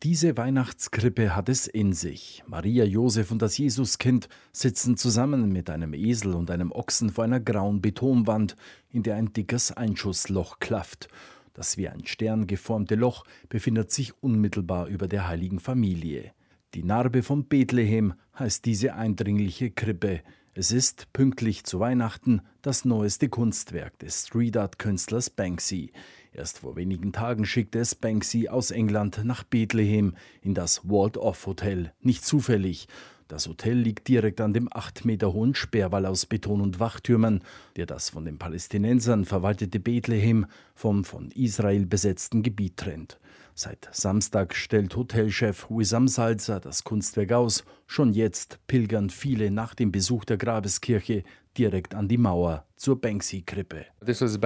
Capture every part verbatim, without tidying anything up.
Diese Weihnachtskrippe hat es in sich. Maria, Josef und das Jesuskind sitzen zusammen mit einem Esel und einem Ochsen vor einer grauen Betonwand, in der ein dickes Einschussloch klafft. Das wie ein Stern geformte Loch befindet sich unmittelbar über der heiligen Familie. Die Narbe von Bethlehem heißt diese eindringliche Krippe. Es ist, pünktlich zu Weihnachten, das neueste Kunstwerk des Street-Art-Künstlers Banksy. Erst vor wenigen Tagen schickte es Banksy aus England nach Bethlehem in das Walled-Off-Hotel. Nicht zufällig. Das Hotel liegt direkt an dem acht Meter hohen Sperrwall aus Beton und Wachtürmen, der das von den Palästinensern verwaltete Bethlehem vom von Israel besetzten Gebiet trennt. Seit Samstag stellt Hotelchef Wissam Salzer das Kunstwerk aus. Schon jetzt pilgern viele nach dem Besuch der Grabeskirche direkt an die Mauer zur Banksy-Krippe. Das ist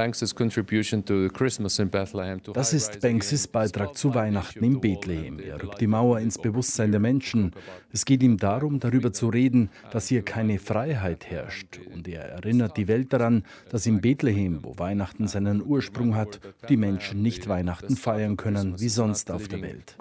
Banksys Beitrag zu Weihnachten in Bethlehem. Er rückt die Mauer ins Bewusstsein der Menschen. Es geht ihm darum, darüber zu reden, dass hier keine Freiheit herrscht. Und er erinnert die Welt daran, dass in Bethlehem, wo Weihnachten seinen Ursprung hat, die Menschen nicht Weihnachten feiern können wie sonst auf der Welt.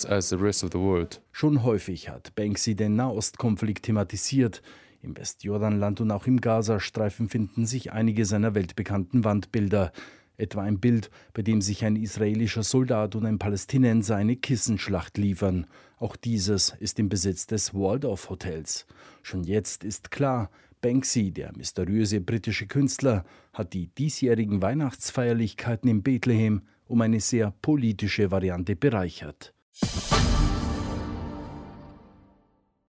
Schon häufig hat Banksy den Nahostkonflikt thematisiert. Im Westjordanland und auch im Gazastreifen finden sich einige seiner weltbekannten Wandbilder. Etwa ein Bild, bei dem sich ein israelischer Soldat und ein Palästinenser eine Kissenschlacht liefern. Auch dieses ist im Besitz des Waldorf-Hotels. Schon jetzt ist klar, Banksy, der mysteriöse britische Künstler, hat die diesjährigen Weihnachtsfeierlichkeiten in Bethlehem um eine sehr politische Variante bereichert.